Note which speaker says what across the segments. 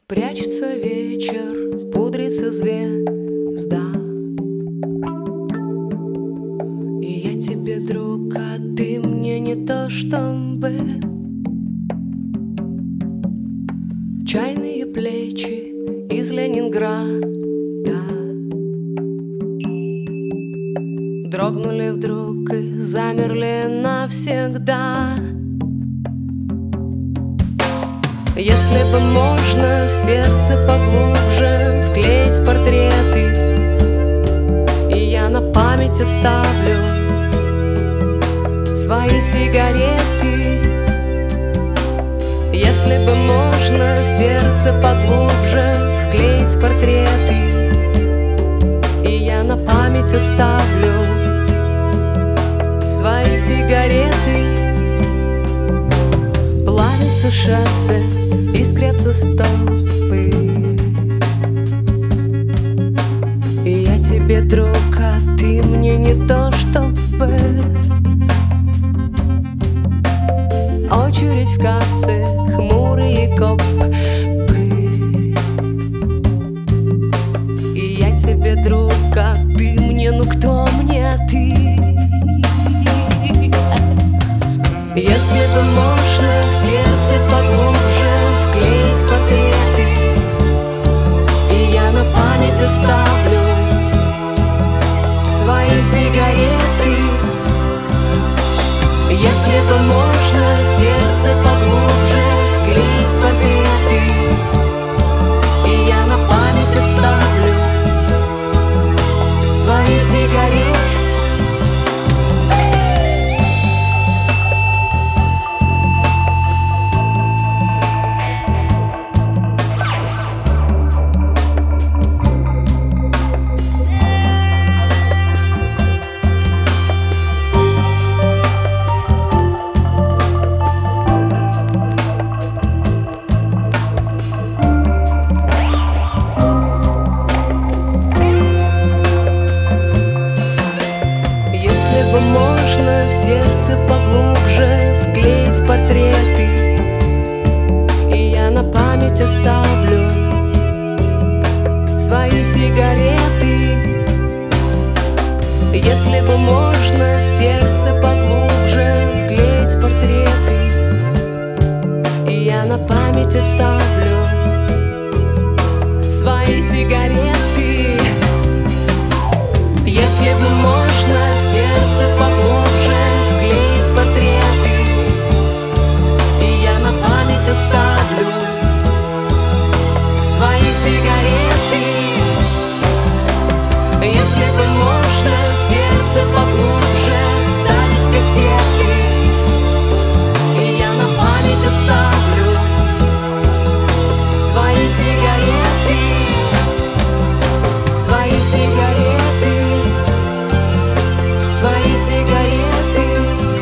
Speaker 1: Прячется вечер, пудрится звезда, и я тебе друг, а ты мне не то чтобы. Чайные плечи из Ленинграда дрогнули вдруг и замерли навсегда. Если бы можно в сердце поглубже вклеить портреты, и я на память оставлю свои сигареты. Если бы можно в сердце поглубже вклеить портреты, и я на память оставлю свои сигареты. Плавятся шоссе, искрятся стопы, и я тебе друг, а ты мне не то чтобы. Очередь в кассы, хмурые копы, и я тебе друг, а ты мне, ну кто мне ты? Если бы можно в сердце поглубже вклеить портреты, и я на память оставлю свои сигареты. Если бы можно в сердце поглубже вклеить портреты, и я на память оставлю свои сигареты. Можно в сердце поглубже вклеить портреты, и я на память оставлю свои сигареты. Если бы можно в сердце поглубже вклеить портреты, и я на память оставлю свои сигареты. Если бы можно в сердце поглубже вклеить портреты, и я на память оставлю свои сигареты. Если бы можно в сердце поглубже вставить кассеты, и я на память оставлю свои сигареты. Свои сигареты. Свои сигареты.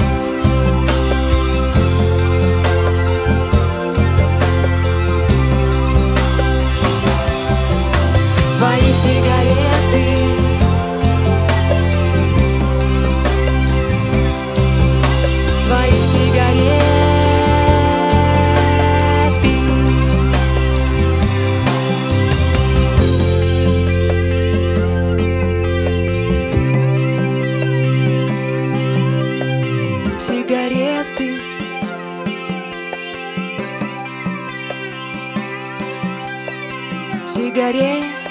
Speaker 1: Свои сигареты. Свои сигареты. Сигареты. Сигареты.